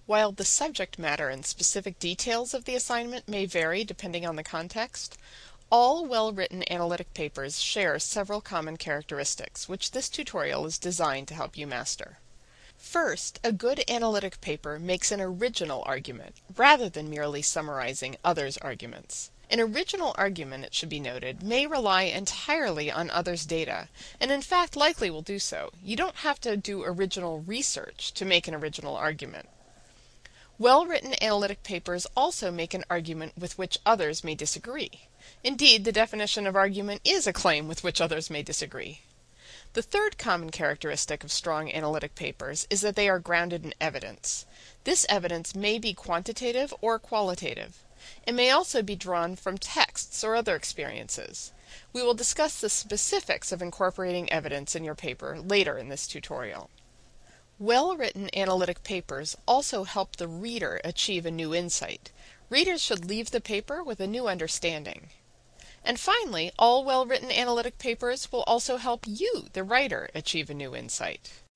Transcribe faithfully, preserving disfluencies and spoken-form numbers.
While the subject matter and specific details of the assignment may vary depending on the context, all well-written analytic papers share several common characteristics, which this tutorial is designed to help you master. First, a good analytic paper makes an original argument, rather than merely summarizing others' arguments. An original argument, it should be noted, may rely entirely on others' data, and in fact likely will do so. You don't have to do original research to make an original argument. Well-written analytic papers also make an argument with which others may disagree. Indeed, the definition of argument is a claim with which others may disagree. The third common characteristic of strong analytic papers is that they are grounded in evidence. This evidence may be quantitative or qualitative. It may also be drawn from texts or other experiences. We will discuss the specifics of incorporating evidence in your paper later in this tutorial. Well-written analytic papers also help the reader achieve a new insight. Readers should leave the paper with a new understanding. And finally, all well-written analytic papers will also help you, the writer, achieve a new insight.